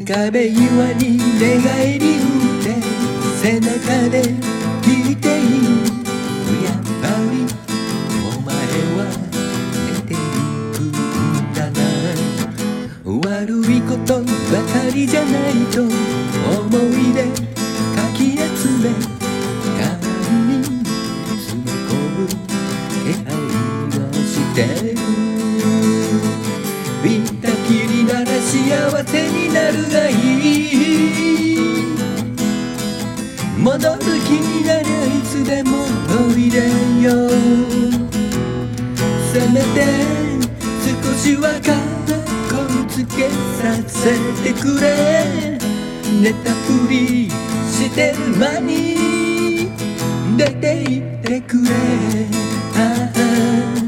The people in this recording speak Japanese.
壁際に寝返り打って背中で聞いている。やっぱりお前は寝ていくんだな。悪いことばかりじゃないと思い出かき集め殻に詰め込む気配をしてる。見たきりなら幸せになるがいい。戻る気になりゃいつでもおいでよ。せめて少しはカッコつけさせてくれ。寝たふりしてる間に出て行ってくれ。ああ